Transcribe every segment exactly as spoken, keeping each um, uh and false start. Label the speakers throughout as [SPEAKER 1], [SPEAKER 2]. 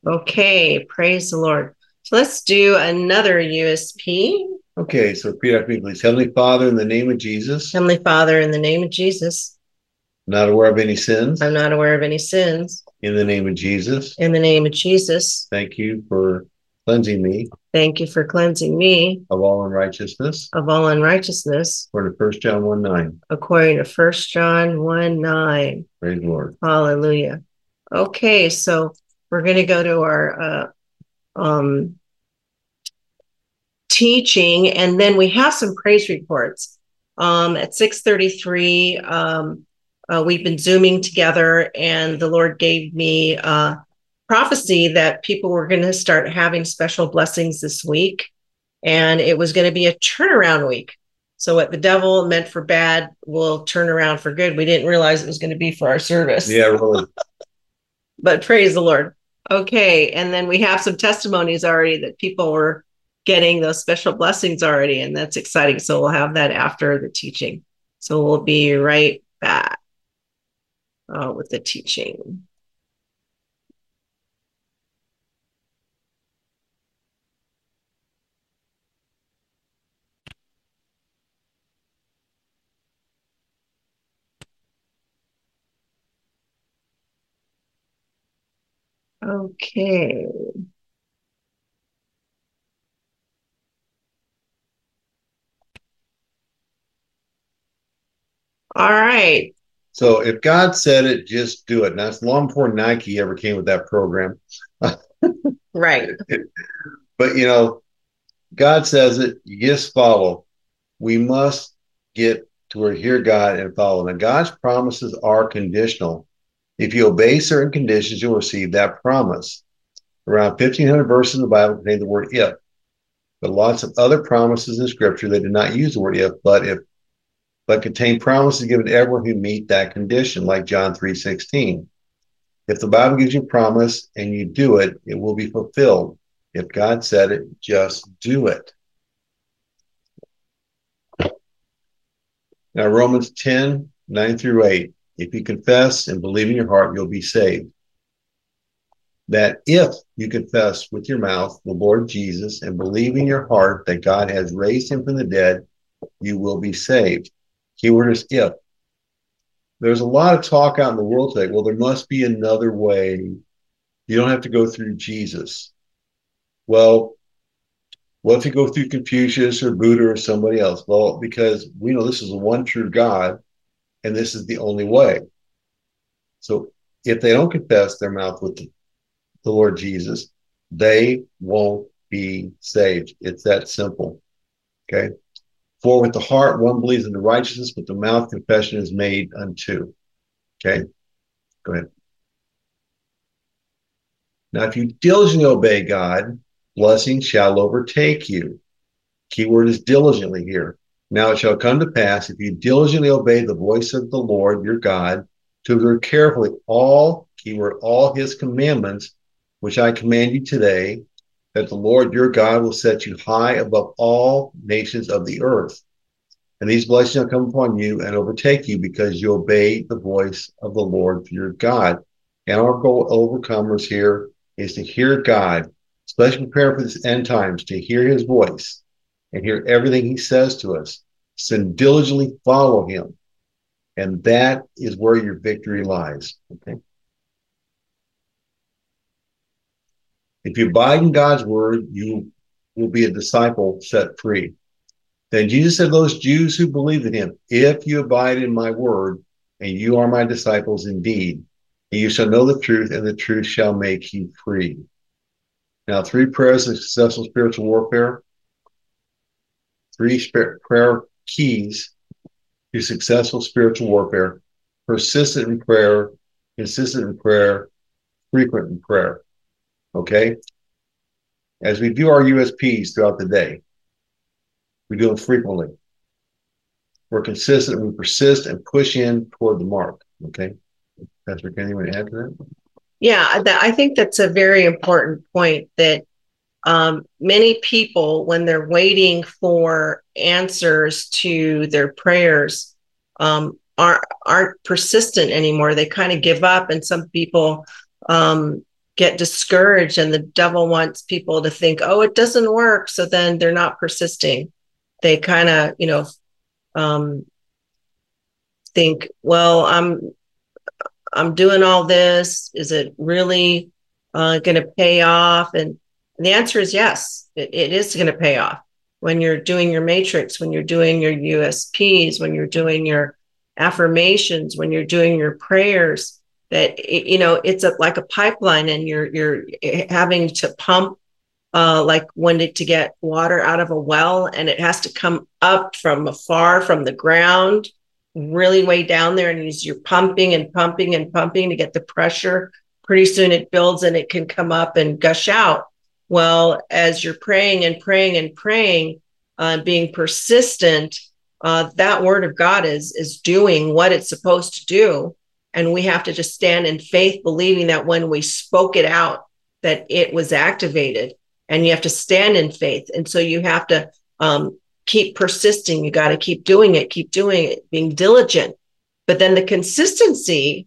[SPEAKER 1] Okay, praise the Lord. So let's do another U S P.
[SPEAKER 2] Okay, so repeat after me, please. Heavenly Father, in the name of Jesus,
[SPEAKER 1] Heavenly Father, in the name of Jesus,
[SPEAKER 2] I'm not aware of any sins.
[SPEAKER 1] I'm not aware of any sins.
[SPEAKER 2] In the name of Jesus,
[SPEAKER 1] In the name of Jesus,
[SPEAKER 2] thank you for cleansing me
[SPEAKER 1] thank you for cleansing me
[SPEAKER 2] of all unrighteousness,
[SPEAKER 1] of all unrighteousness,
[SPEAKER 2] according to First John one nine.
[SPEAKER 1] according to First John one nine.
[SPEAKER 2] Praise the Lord.
[SPEAKER 1] Hallelujah. Okay, so we're going to go to our uh, um, teaching, and then we have some praise reports. Um, at six thirty-three, um, uh, we've been Zooming together, and the Lord gave me uh, prophecy that people were going to start having special blessings this week, and it was going to be a turnaround week. So what the devil meant for bad will turn around for good. We didn't realize it was going to be for our service.
[SPEAKER 2] Yeah, really.
[SPEAKER 1] But praise the Lord. Okay, and then we have some testimonies already that people were getting those special blessings already, and that's exciting. So we'll have that after the teaching. So we'll be right back uh, with the teaching. Okay. All right.
[SPEAKER 2] So if God said it, just do it. Now, it's long before Nike ever came with that program.
[SPEAKER 1] Right.
[SPEAKER 2] But, you know, God says it, you just follow. We must get to where hear God and follow. Now, God's promises are conditional. If you obey certain conditions, you'll receive that promise. Around fifteen hundred verses in the Bible contain the word if, but lots of other promises in Scripture that do not use the word if, but if, but contain promises given to everyone who meet that condition, like John three sixteen. If the Bible gives you a promise and you do it, it will be fulfilled. If God said it, just do it. Now, Romans ten, nine through eight. If you confess and believe in your heart, you'll be saved. That if you confess with your mouth the Lord Jesus and believe in your heart that God has raised him from the dead, you will be saved. Keyword is if. There's a lot of talk out in the world today. Well, there must be another way. You don't have to go through Jesus. Well, what if you go through Confucius or Buddha or somebody else? Well, because we know this is the one true God and this is the only way. So if they don't confess their mouth with the, the Lord Jesus, they won't be saved. It's that simple. Okay. For with the heart one believes in the righteousness, but the mouth confession is made unto. Okay. Go ahead. Now, if you diligently obey God, blessing shall overtake you. Keyword is diligently here. Now it shall come to pass, if you diligently obey the voice of the Lord your God, to observe carefully all, keyword, all his commandments, which I command you today, that the Lord your God will set you high above all nations of the earth. And these blessings shall come upon you and overtake you because you obey the voice of the Lord your God. And our goal, overcomers here, is to hear God, especially prepare for this end times, to hear his voice and hear everything he says to us. So diligently follow him. And that is where your victory lies. Okay. If you abide in God's word, you will be a disciple set free. Then Jesus said to those Jews who believed in him, if you abide in my word, and you are my disciples indeed, and you shall know the truth, and the truth shall make you free. Now, three prayers of successful spiritual warfare, three prayer keys to successful spiritual warfare: persistent in prayer, consistent in prayer, frequent in prayer. Okay? As we do our U S Ps throughout the day, we do them frequently. We're consistent, we persist and push in toward the mark. Okay? Pastor Kenny, you want to add to that?
[SPEAKER 1] Yeah, that, I think that's a very important point that um, many people, when they're waiting for answers to their prayers, um, aren't, aren't persistent anymore. They kind of give up, and some people um, get discouraged, and the devil wants people to think, oh, it doesn't work. So then they're not persisting. They kind of, you know, um, think, well, I'm I'm doing all this. Is it really uh, going to pay off? And the answer is yes, it, it is going to pay off. When you're doing your matrix, when you're doing your U S Ps, when you're doing your affirmations, when you're doing your prayers, that it, you know, it's a, like a pipeline, and you're you're having to pump uh, like when to, to get water out of a well, and it has to come up from afar from the ground, really way down there, and you're pumping and pumping and pumping to get the pressure. Pretty soon it builds and it can come up and gush out. Well, as you're praying and praying and praying, uh, being persistent, uh, that word of God is is doing what it's supposed to do. And we have to just stand in faith, believing that when we spoke it out, that it was activated. And you have to stand in faith. And so you have to um, keep persisting. You got to keep doing it, keep doing it, being diligent. But then the consistency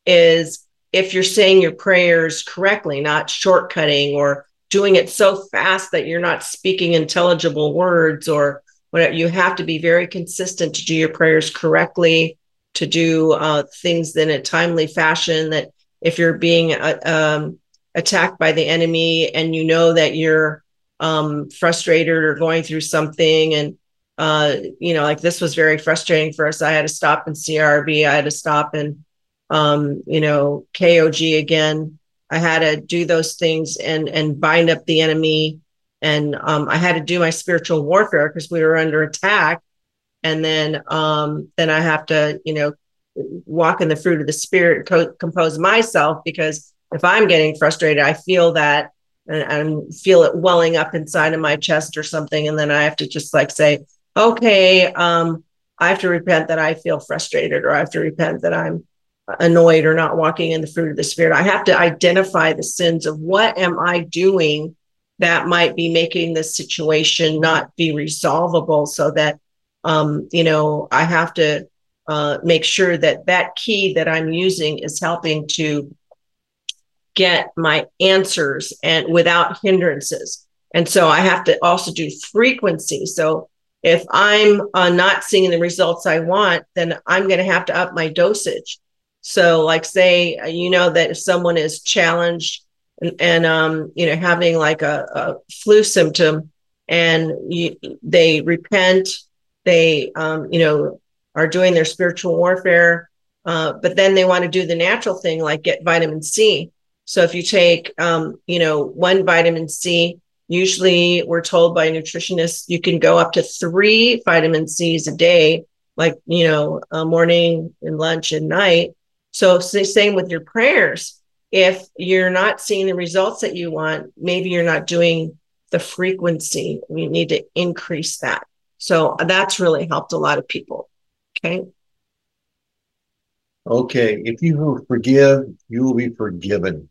[SPEAKER 1] is if you're saying your prayers correctly, not shortcutting or doing it so fast that you're not speaking intelligible words or whatever. You have to be very consistent to do your prayers correctly, to do uh, things in a timely fashion, that if you're being uh, um, attacked by the enemy and you know that you're um, frustrated or going through something, and uh, you know, like this was very frustrating for us. I had to stop in C R B. I had to stop in, um, you know, K O G again. I had to do those things and and bind up the enemy. And um, I had to do my spiritual warfare because we were under attack. And then, um, then I have to, you know, walk in the fruit of the spirit, co- compose myself, because if I'm getting frustrated, I feel that and I feel it welling up inside of my chest or something. And then I have to just like say, okay, um, I have to repent that I feel frustrated, or I have to repent that I'm annoyed or not walking in the fruit of the spirit. I have to identify the sins of what am I doing that might be making this situation not be resolvable, so that Um, you know, I have to uh, make sure that that key that I'm using is helping to get my answers and without hindrances. And so I have to also do frequency. So if I'm uh, not seeing the results I want, then I'm going to have to up my dosage. So like say, you know, that if someone is challenged and, and um, you know, having like a, a flu symptom, and you, they repent, they, um, you know, are doing their spiritual warfare, uh, but then they want to do the natural thing, like get vitamin C. So if you take, um, you know, one vitamin C, usually we're told by nutritionists, you can go up to three vitamin C's a day, like, you know, uh, morning and lunch and night. So same with your prayers. If you're not seeing the results that you want, maybe you're not doing the frequency. You need to increase that. So that's really helped a lot of people. Okay.
[SPEAKER 2] Okay. If you will forgive, you will be forgiven.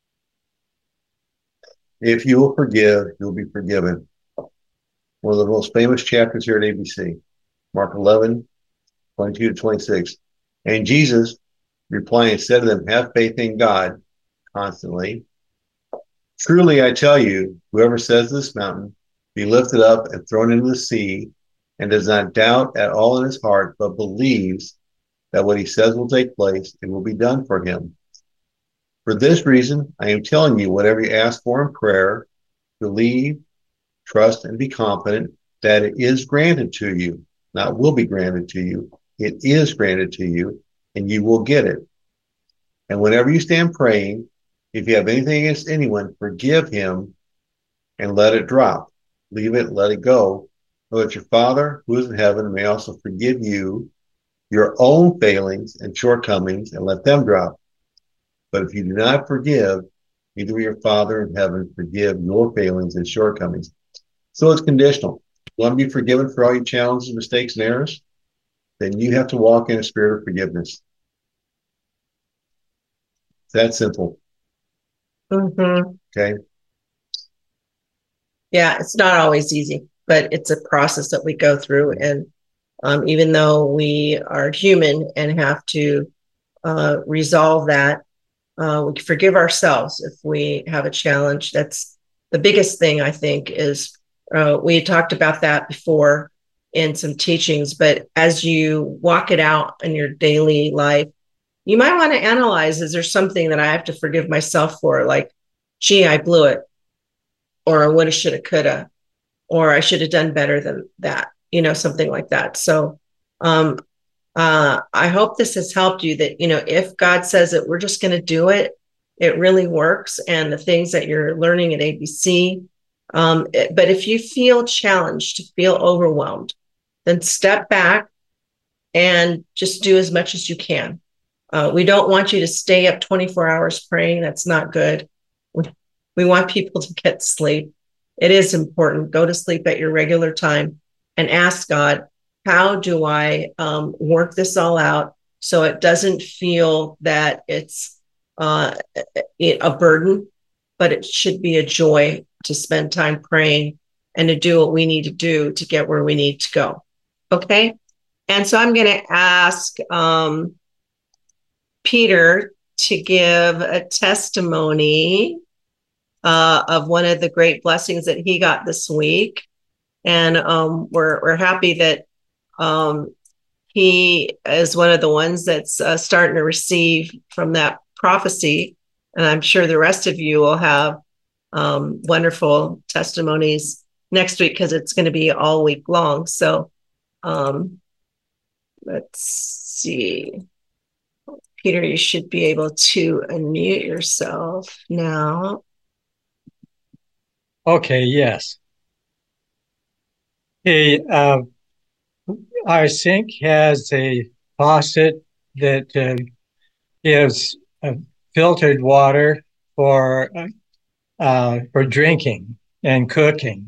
[SPEAKER 2] If you will forgive, you'll be forgiven. One of the most famous chapters here at A B C, Mark eleven, twenty-two to twenty-six. And Jesus, replying, said to them, have faith in God constantly. Truly, I tell you, whoever says to this mountain, be lifted up and thrown into the sea, and does not doubt at all in his heart, but believes that what he says will take place, it will be done for him. For this reason, I am telling you, whatever you ask for in prayer, believe, trust, and be confident that it is granted to you, not will be granted to you. It is granted to you, and you will get it. And whenever you stand praying, if you have anything against anyone, forgive him and let it drop. Leave it, let it go. So that your Father who is in heaven may also forgive you your own failings and shortcomings, and let them drop. But if you do not forgive, neither will your Father in heaven forgive your failings and shortcomings. So it's conditional. You want to be forgiven for all your challenges, mistakes, and errors? Then you have to walk in a spirit of forgiveness. It's that simple.
[SPEAKER 1] Mm-hmm.
[SPEAKER 2] Okay.
[SPEAKER 1] Yeah, it's not always easy, but it's a process that we go through. And um, even though we are human and have to uh, resolve that, Uh, we forgive ourselves if we have a challenge. That's the biggest thing, I think, is uh, we talked about that before in some teachings, but as you walk it out in your daily life, you might want to analyze, is there something that I have to forgive myself for? Like, gee, I blew it, or I woulda, shoulda, coulda, or I should have done better than that, you know, something like that. So um, uh, I hope this has helped you, that, you know, if God says that we're just going to do it, it really works. And the things that you're learning at A B C. Um, it, but if you feel challenged, feel overwhelmed, then step back and just do as much as you can. Uh, we don't want you to stay up twenty-four hours praying. That's not good. We, we want people to get sleep. It is important. Go to sleep at your regular time and ask God, how do I um, work this all out so it doesn't feel that it's uh, a burden, but it should be a joy to spend time praying and to do what we need to do to get where we need to go. Okay? And so I'm going to ask um, Peter to give a testimony uh, of one of the great blessings that he got this week. And um, we're, we're happy that um, he is one of the ones that's uh, starting to receive from that prophecy. And I'm sure the rest of you will have um, wonderful testimonies next week, because it's going to be all week long. So um, let's see. Peter, you should be able to unmute yourself now.
[SPEAKER 3] Okay, yes. Hey, uh, our sink has a faucet that uh, gives uh, filtered water for uh, for drinking and cooking.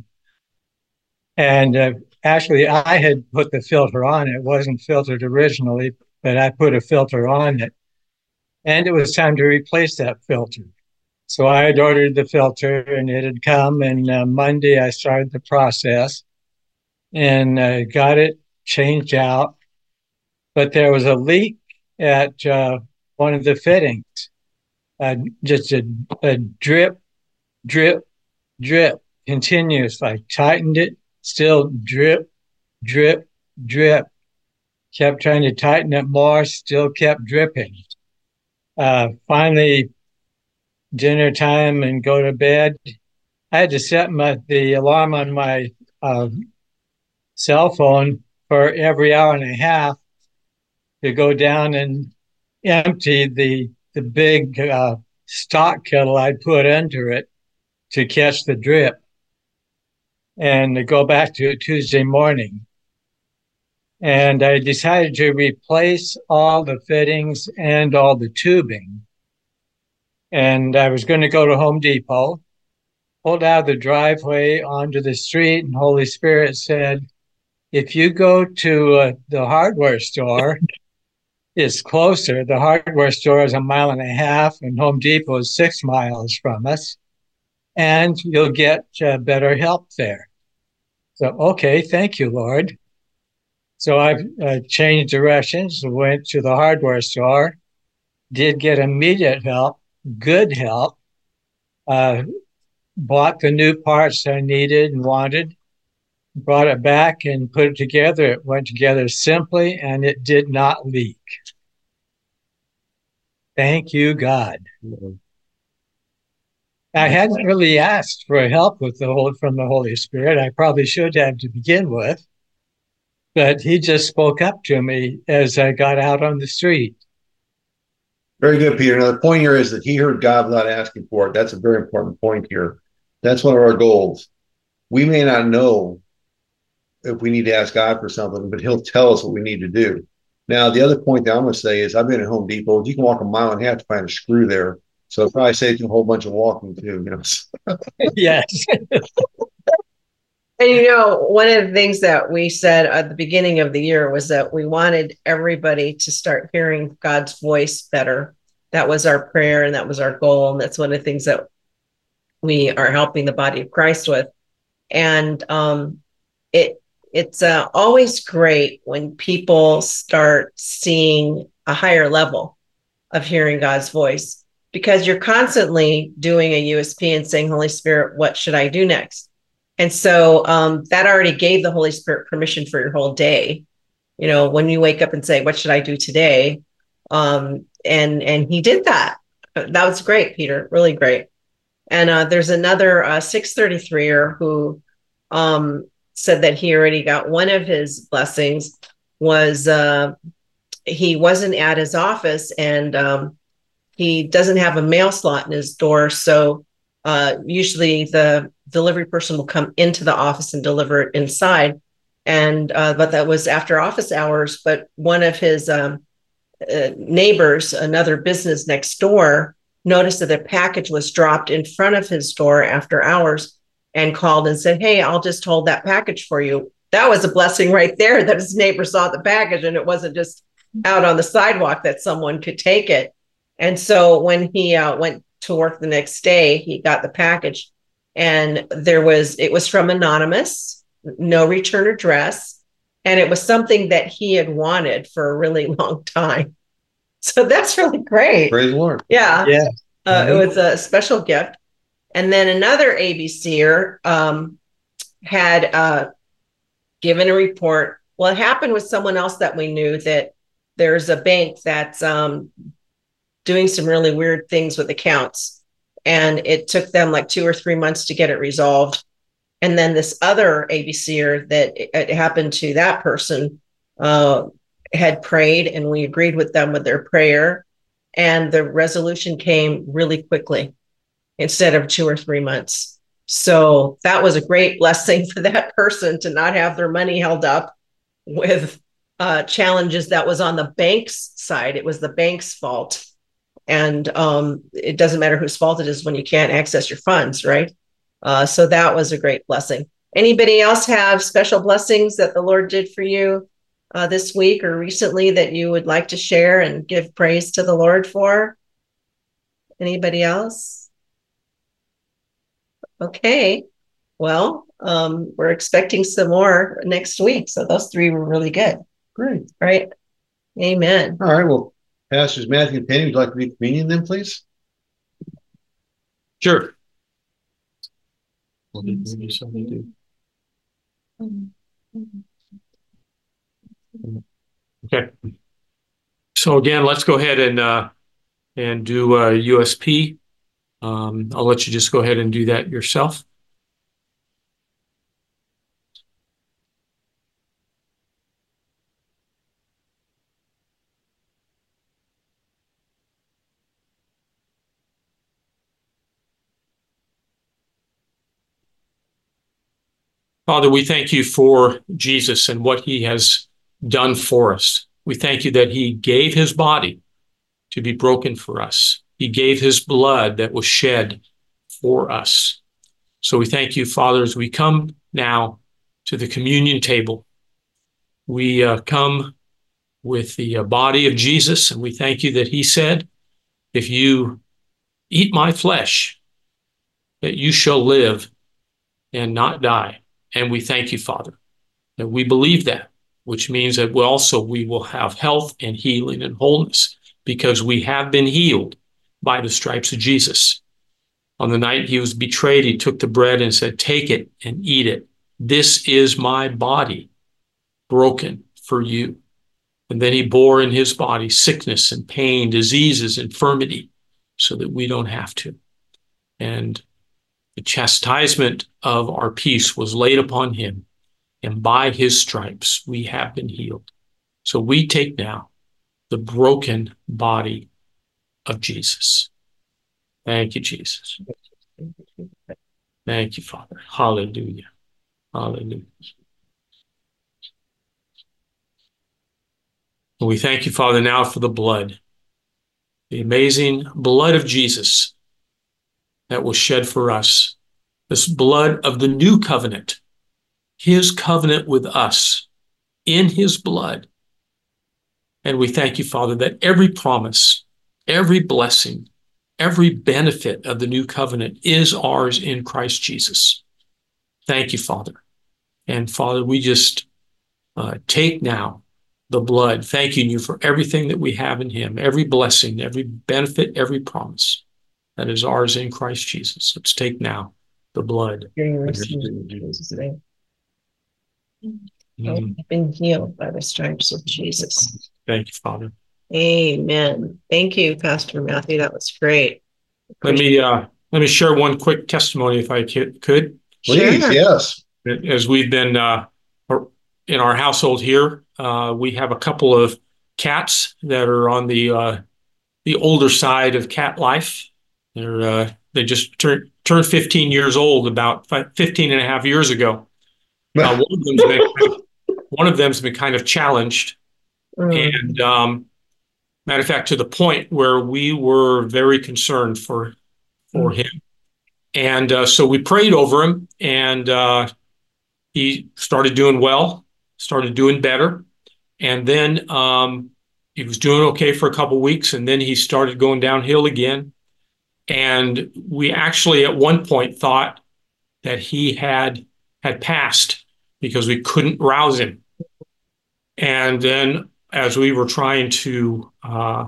[SPEAKER 3] And uh, actually, I had put the filter on. It wasn't filtered originally, but I put a filter on it. And it was time to replace that filter. So I had ordered the filter, and it had come. And uh, Monday, I started the process and uh, got it changed out. But there was a leak at uh, one of the fittings, uh, just a, a drip, drip, drip, continuous. I tightened it, still drip, drip, drip. Kept trying to tighten it more, still kept dripping. Uh, finally, dinner time and go to bed. I had to set my, the alarm on my uh, cell phone for every hour and a half to go down and empty the the big uh, stock kettle I put under it to catch the drip, and to go back to it Tuesday morning. And I decided to replace all the fittings and all the tubing. And I was going to go to Home Depot, pulled out of the driveway onto the street, and Holy Spirit said, if you go to uh, the hardware store, it's closer. The hardware store is a mile and a half, and Home Depot is six miles from us, and you'll get uh, better help there. So, okay, thank you, Lord. So I uh, changed directions, went to the hardware store, did get immediate help, good help, uh, bought the new parts I needed and wanted, brought it back and put it together. It went together simply, and it did not leak. Thank you, God. I hadn't really asked for help with the whole, from the Holy Spirit. I probably should have to begin with, but he just spoke up to me as I got out on the street.
[SPEAKER 2] Very good, Peter. Now, the point here is that he heard God without asking for it. That's a very important point here. That's one of our goals. We may not know if we need to ask God for something, but he'll tell us what we need to do. Now, the other point that I'm going to say is I've been at Home Depot. You can walk a mile and a half to find a screw there. So it probably saves you a whole bunch of walking too. You know?
[SPEAKER 3] Yes.
[SPEAKER 1] And you know, one of the things that we said at the beginning of the year was that we wanted everybody to start hearing God's voice better. That was our prayer, and that was our goal. And that's one of the things that we are helping the body of Christ with. And um, it it's uh, always great when people start seeing a higher level of hearing God's voice, because you're constantly doing a U S P and saying, Holy Spirit, what should I do next? And so um, that already gave the Holy Spirit permission for your whole day. You know, when you wake up and say, what should I do today? Um, and, and he did that. That was great, Peter, really great. And uh, there's another uh, six thirty-three-er who um, said that he already got one of his blessings was uh, he wasn't at his office, and um, he doesn't have a mail slot in his door. So uh, usually the delivery person will come into the office and deliver it inside. And uh, but that was after office hours. But one of his um, uh, neighbors, another business next door, noticed that a package was dropped in front of his door after hours and called and said, hey, I'll just hold that package for you. That was a blessing right there, that his neighbor saw the package and it wasn't just out on the sidewalk, that someone could take it. And so when he uh, went to work the next day, he got the package, and there was, it was from anonymous, no return address. And it was something that he had wanted for a really long time. So that's really great.
[SPEAKER 2] Praise the Lord.
[SPEAKER 1] Yeah.
[SPEAKER 3] Yeah.
[SPEAKER 1] Uh, it was a special gift. And then another A B C-er um, had uh, given a report. Well, it happened with someone else that we knew, that there's a bank that's um, doing some really weird things with accounts. And it took them like two or three months to get it resolved. And then this other A B C-er that it, it happened to, that person uh, had prayed, and we agreed with them with their prayer. And the resolution came really quickly instead of two or three months. So that was a great blessing for that person to not have their money held up with uh, challenges that was on the bank's side. It was the bank's fault. And um, it doesn't matter whose fault it is when you can't access your funds, right? Uh, so that was a great blessing. Anybody else have special blessings that the Lord did for you uh, this week or recently that you would like to share and give praise to the Lord for? Anybody else? Okay. Well, um, we're expecting some more next week. So those three were really good.
[SPEAKER 2] Great.
[SPEAKER 1] Right? Amen.
[SPEAKER 2] All right. Well, Pastors Matthew and Penny, would you like to be communion then, please?
[SPEAKER 4] Sure. Okay. So again, let's go ahead and uh, and do uh, U S P. Um, I'll let you just go ahead and do that yourself. Father, we thank you for Jesus and what he has done for us. We thank you that he gave his body to be broken for us. He gave his blood that was shed for us. So we thank you, Father, as we come now to the communion table. We uh, come with the uh, body of Jesus, and we thank you that he said, if you eat my flesh, that you shall live and not die. And we thank you, Father, that we believe that, which means that we also we will have health and healing and wholeness, because we have been healed by the stripes of Jesus. On the night he was betrayed, he took the bread and said, take it and eat it. This is my body broken for you. And then he bore in his body sickness and pain, diseases, infirmity, so that we don't have to. And the chastisement of our peace was laid upon him, and by his stripes we have been healed. So we take now the broken body of Jesus. Thank you, Jesus. Thank you, Father. Hallelujah. Hallelujah. And we thank you, Father, now for the blood, the amazing blood of Jesus that was shed for us, this blood of the new covenant, his covenant with us in his blood. And we thank you, Father, that every promise, every blessing, every benefit of the new covenant is ours in Christ Jesus. Thank you, Father. And Father, we just uh, take now the blood, thanking you for everything that we have in him, every blessing, every benefit, every promise. that is ours in Christ Jesus. Let's take now the blood.
[SPEAKER 1] You receive in Jesus' name.
[SPEAKER 4] Mm.
[SPEAKER 1] I've been healed by the stripes of Jesus.
[SPEAKER 4] Thank you, Father.
[SPEAKER 1] Amen. Thank you, Pastor Matthew. That was great.
[SPEAKER 4] Let me uh, let me share one quick testimony, if I could.
[SPEAKER 2] Please,
[SPEAKER 1] Sure.
[SPEAKER 2] yes.
[SPEAKER 4] As we've been uh, in our household here, uh, we have a couple of cats that are on the uh, the older side of cat life. They're uh, they just turned turned fifteen years old about fifteen and a half years ago. Uh, one of them's been kind of, one of them's been kind of challenged,
[SPEAKER 1] Mm.
[SPEAKER 4] and um, matter of fact, to the point where we were very concerned for for
[SPEAKER 1] Mm.
[SPEAKER 4] him, and uh, so we prayed over him, and uh, he started doing well, started doing better, and then um, he was doing okay for a couple of weeks, and then he started going downhill again. And we actually at one point thought that he had had passed because we couldn't rouse him. And then as we were trying to uh,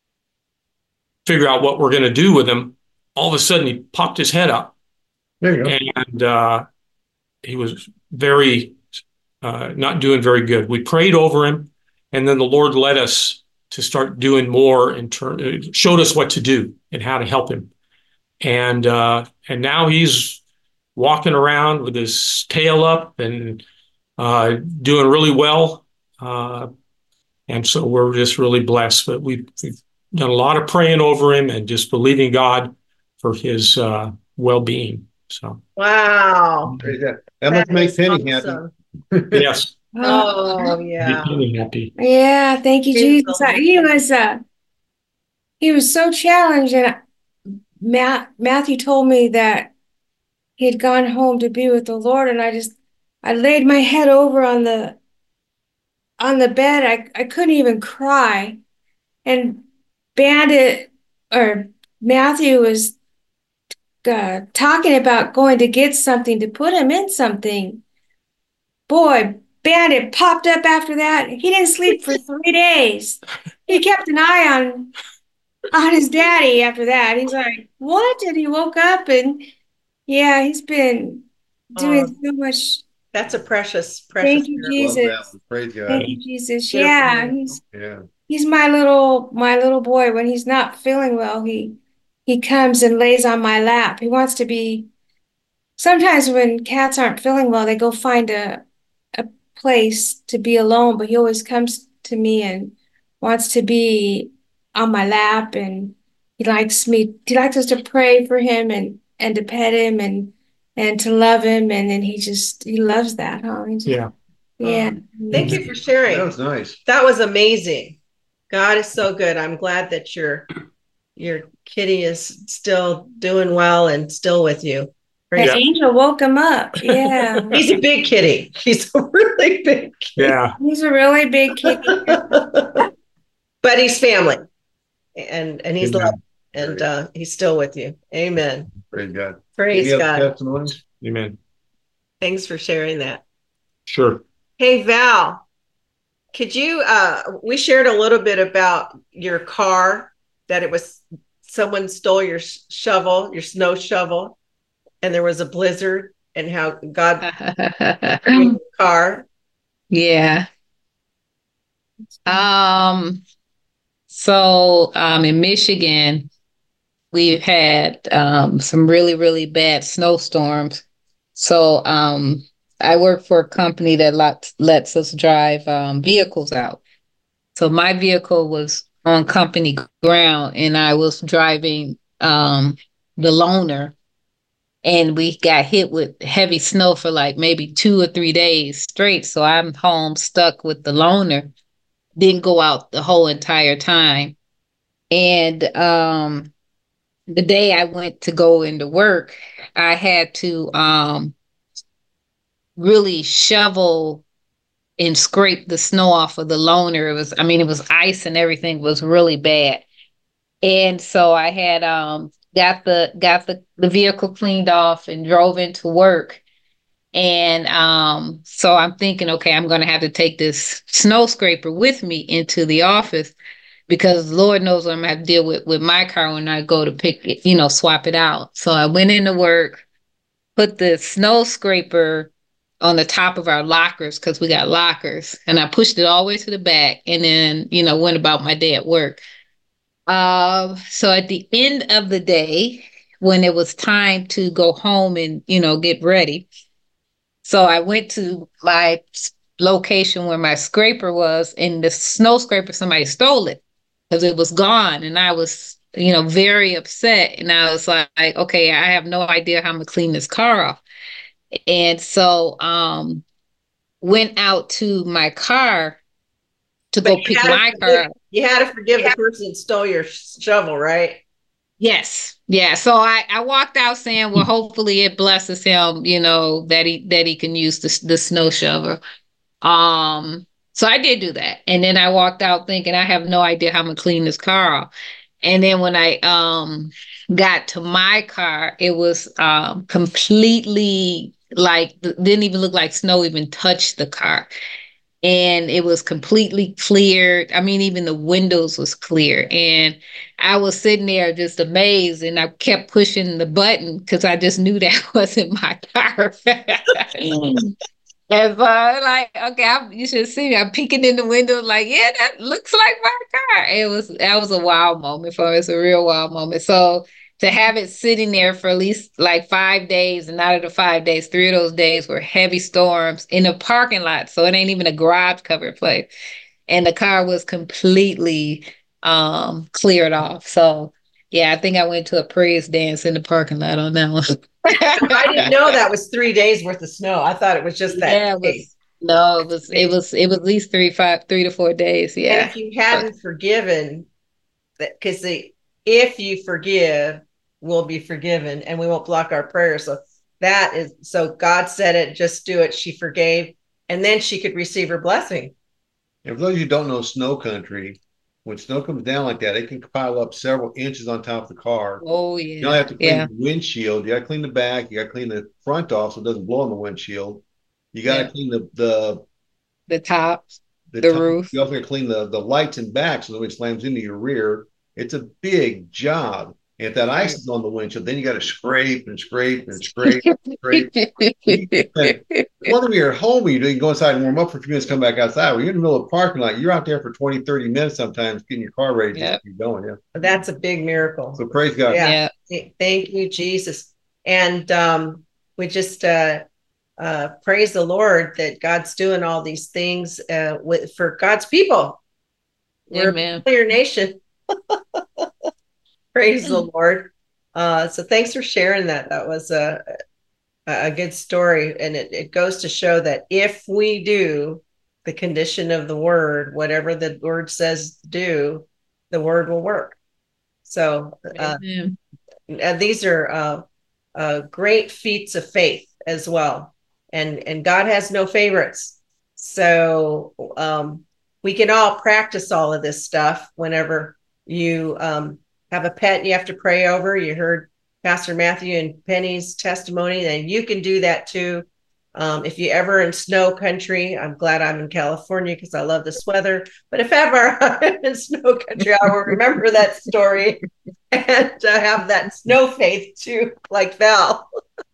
[SPEAKER 4] figure out what we're going to do with him, all of a sudden he popped his head up.
[SPEAKER 2] There you go.
[SPEAKER 4] And uh, he was very, uh, not doing very good. We prayed over him, and then the Lord led us to start doing more in turn, showed us what to do and how to help him. And uh, and now he's walking around with his tail up and uh, doing really well. Uh, and so we're just really blessed. But we've, we've done a lot of praying over him and just believing God for his uh, well-being. So
[SPEAKER 1] Wow.
[SPEAKER 2] Praise God. That must make
[SPEAKER 1] is
[SPEAKER 2] Penny
[SPEAKER 1] awesome.
[SPEAKER 2] happy.
[SPEAKER 4] yes,
[SPEAKER 1] Oh, yeah.
[SPEAKER 4] be happy.
[SPEAKER 5] Yeah, thank you,
[SPEAKER 1] Praise
[SPEAKER 5] Jesus.
[SPEAKER 1] the Lord.
[SPEAKER 5] He was uh he was so challenged, and Matt Matthew told me that he had gone home to be with the Lord, and I just I laid my head over on the on the bed. I, I couldn't even cry. And Bandit or Matthew was uh, talking about going to get something to put him in something. Boy, Bandit popped up after that. He didn't sleep for three days. He kept an eye on on his daddy after that. He's like, what? And he woke up, and yeah, he's been doing
[SPEAKER 1] Oh,
[SPEAKER 5] so much.
[SPEAKER 1] that's a precious, precious
[SPEAKER 5] Thank you,
[SPEAKER 1] miracle.
[SPEAKER 2] Love that
[SPEAKER 5] Jesus.
[SPEAKER 2] one. Praise God.
[SPEAKER 5] Thank you, Jesus.
[SPEAKER 1] Beautiful
[SPEAKER 5] Yeah,
[SPEAKER 1] miracle.
[SPEAKER 5] he's
[SPEAKER 2] Yeah.
[SPEAKER 5] he's my little my little boy. When he's not feeling well, he he comes and lays on my lap. He wants to be. Sometimes when cats aren't feeling well, they go find a a place to be alone, but he always comes to me and wants to be on my lap, and he likes me he likes us to pray for him and and to pet him and and to love him, and then he just he loves that, huh? He just-
[SPEAKER 4] Yeah.
[SPEAKER 5] yeah.
[SPEAKER 1] Thank you for sharing.
[SPEAKER 2] That was nice.
[SPEAKER 1] That was amazing. God is so good. I'm glad that your your kitty is still doing well and still with you.
[SPEAKER 5] The
[SPEAKER 1] Praise-
[SPEAKER 4] Yeah.
[SPEAKER 5] angel woke him up. Yeah.
[SPEAKER 1] He's a big kitty. He's a really big kitty.
[SPEAKER 4] Yeah.
[SPEAKER 5] He's a really big kitty.
[SPEAKER 1] But he's family. And and he's
[SPEAKER 4] Amen.
[SPEAKER 1] loved and uh, he's still with you. Amen.
[SPEAKER 2] Praise God.
[SPEAKER 1] Praise
[SPEAKER 2] Any other
[SPEAKER 1] God.
[SPEAKER 2] testimonies?
[SPEAKER 4] Amen.
[SPEAKER 1] Thanks for sharing that.
[SPEAKER 4] Sure.
[SPEAKER 1] Hey, Val, could you, uh, we shared a little bit about your car, that it was, someone stole your sh- shovel, your snow shovel, and there was a blizzard, and how God in the car.
[SPEAKER 6] Yeah. Um, so um in Michigan, we've had um some really, really bad snowstorms. So um I work for a company that lets lets us drive um vehicles out. So my vehicle was on company ground, and I was driving um the loaner, and we got hit with heavy snow for like maybe two or three days straight. So I'm home stuck with the loaner. Didn't go out the whole entire time. And um, the day I went to go into work, I had to um, really shovel and scrape the snow off of the loaner. It was, I mean, it was ice and everything was really bad. And so I had um, got the got the, the vehicle cleaned off and drove into work. And um, so I'm thinking, okay, I'm going to have to take this snow scraper with me into the office. because Lord knows what I'm gonna have to deal with with my car when I go to pick it, you know, swap it out. So I went into work, put the snow scraper on the top of our lockers because we got lockers, and I pushed it all the way to the back, and then, you know, went about my day at work. Uh, so at the end of the day, when it was time to go home and, you know, get ready, so I went to my location where my scraper was, and the snow scraper, somebody stole it because it was gone, and I was, you know, very upset, and I was like, okay, I have no idea how I'm gonna clean this car off. And so um went out to my car to
[SPEAKER 1] But
[SPEAKER 6] go
[SPEAKER 1] you
[SPEAKER 6] pick
[SPEAKER 1] had to
[SPEAKER 6] my car
[SPEAKER 1] forgive,
[SPEAKER 6] up.
[SPEAKER 1] you had to forgive the person that stole your sh- shovel, right?
[SPEAKER 6] Yes. Yeah. So I, I walked out saying, well, hopefully it blesses him, you know, that he that he can use the, the snow shovel. Um, so I did do that. And then I walked out thinking I have no idea how I'm gonna clean this car off. And then when I um got to my car, it was um completely like didn't even look like snow even touched the car. And it was completely cleared. I mean, even the windows was clear. And I was sitting there just amazed, and I kept pushing the button because I just knew that wasn't my car. And so I'm like, okay, I'm, you should see me. I'm peeking in the window, like, yeah, that looks like my car. It was that was a wild moment for me. It's a real wild moment. So to have it sitting there for at least like five days, and out of the five days, three of those days were heavy storms in a parking lot. So it ain't even a garage covered place. And the car was completely um cleared off. So yeah, I think I went to a praise dance in the parking lot on that one.
[SPEAKER 1] I didn't know that was three days worth of snow. I thought it was just that
[SPEAKER 6] Yeah, it
[SPEAKER 1] day.
[SPEAKER 6] was no, it was it was it was at least three, five, three to four days.
[SPEAKER 1] And
[SPEAKER 6] Yeah.
[SPEAKER 1] if you hadn't forgiven, that because the if you forgive, we'll be forgiven, and we won't block our prayers. So that is so God said it, just do it. She forgave, and then she could receive her blessing.
[SPEAKER 2] And for those of you who don't know snow country, when snow comes down like that, it can pile up several inches on top of the car.
[SPEAKER 6] Oh
[SPEAKER 2] You don't
[SPEAKER 6] yeah.
[SPEAKER 2] have to clean
[SPEAKER 6] Yeah.
[SPEAKER 2] the windshield. You got to clean the back. You got to clean the front off so it doesn't blow on the windshield. You got to
[SPEAKER 6] Yeah.
[SPEAKER 2] clean the the
[SPEAKER 6] The top,
[SPEAKER 2] the
[SPEAKER 6] the
[SPEAKER 2] top.
[SPEAKER 6] roof.
[SPEAKER 2] You also got to clean the the lights and back so nobody slams into your rear. It's a big job. And if that ice is on the windshield, then you got to scrape and scrape and scrape and scrape. Whether you're at home, you can go inside and warm up for a few minutes, come back outside. When you're in the middle of the parking lot, you're out there for twenty, thirty minutes sometimes getting your car ready just
[SPEAKER 6] Yep.
[SPEAKER 2] to keep going. Yeah.
[SPEAKER 1] That's a big miracle.
[SPEAKER 2] So praise God.
[SPEAKER 1] Yeah.
[SPEAKER 6] Yeah.
[SPEAKER 1] Thank you, Jesus. And um, we just uh, uh, praise the Lord that God's doing all these things uh, with for God's people. We're
[SPEAKER 6] Amen.
[SPEAKER 1] a clear nation. Praise the Lord. Uh, so thanks for sharing that. That was a a good story, and it, it goes to show that if we do the condition of the word, whatever the word says to do, the word will work. So uh,
[SPEAKER 6] Amen.
[SPEAKER 1] and these are uh, uh, great feats of faith as well, and and God has no favorites. So um, we can all practice all of this stuff. Whenever you um, have a pet you have to pray over, you heard Pastor Matthew and Penny's testimony, then you can do that too. Um, if you ever in snow country, I'm glad I'm in California because I love this weather. But if ever I'm in snow country, I will remember that story and uh, have that snow faith too, like Val.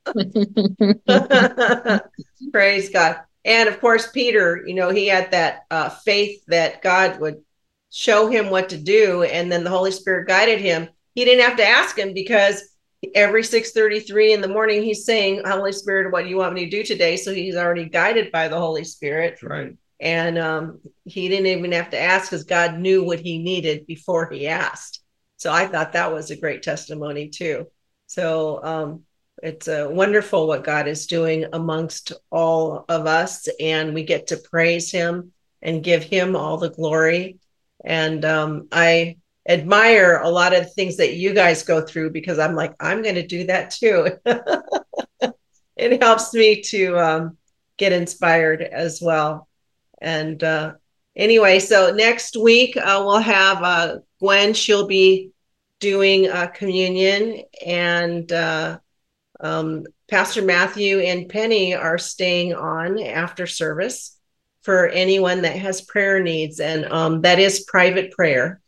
[SPEAKER 1] Praise God. And of course, Peter, you know, he had that uh, faith that God would show him what to do, and then the Holy Spirit guided him. He didn't have to ask him because every six thirty-three in the morning, he's saying, Holy Spirit, what do you want me to do today? So he's already guided by the Holy Spirit.
[SPEAKER 2] That's right.
[SPEAKER 1] And um, he didn't even have to ask because God knew what he needed before he asked. So I thought that was a great testimony too. So um, it's uh, wonderful what God is doing amongst all of us. And we get to praise him and give him all the glory. And um, I admire a lot of the things that you guys go through because I'm like, I'm going to do that too. It helps me to um, get inspired as well. And uh, anyway, so next week uh, we'll have uh, Gwen. She'll be doing uh, communion, and uh, um, Pastor Matthew and Penny are staying on after service for anyone that has prayer needs. And um, that is private prayer.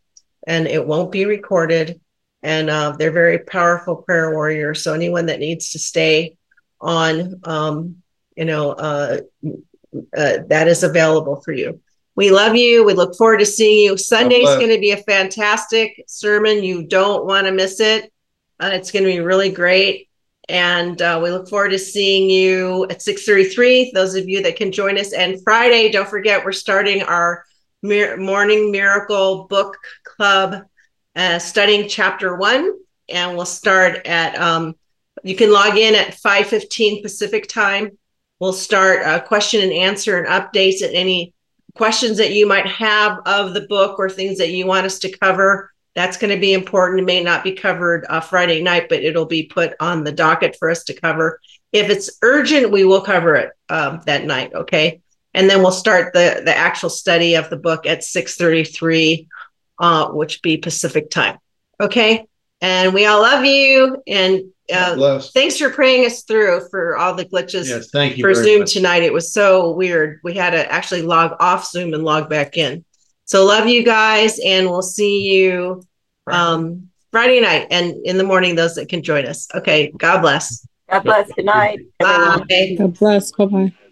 [SPEAKER 1] and it won't be recorded. And uh, they're very powerful prayer warriors. So anyone that needs to stay on, um, you know, uh, uh, that is available for you. We love you. We look forward to seeing you. Sunday's going to be a fantastic sermon. You don't want to miss it. Uh, it's going to be really great. And uh, we look forward to seeing you at six thirty-three, those of you that can join us. And Friday, don't forget, we're starting our Mir- Morning Miracle Book Club, uh, studying chapter one. And we'll start at, um, you can log in at five fifteen Pacific time. We'll start a question and answer and updates at any questions that you might have of the book or things that you want us to cover. That's going to be important. It may not be covered uh, Friday night, but it'll be put on the docket for us to cover. If it's urgent, we will cover it um, that night, okay? And then we'll start the, the actual study of the book at six thirty-three, uh, which be Pacific time, okay? And we all love you. And uh, thanks for praying us through for all the glitches.
[SPEAKER 2] Yes, thank you
[SPEAKER 1] for Zoom
[SPEAKER 2] much.
[SPEAKER 1] tonight. It was so weird. We had to actually log off Zoom and log back in. So love you guys, and we'll see you um, Friday night and in the morning, those that can join us. Okay, God bless.
[SPEAKER 7] God bless. Good night, everyone.
[SPEAKER 1] Bye.
[SPEAKER 8] God bless. Bye-bye.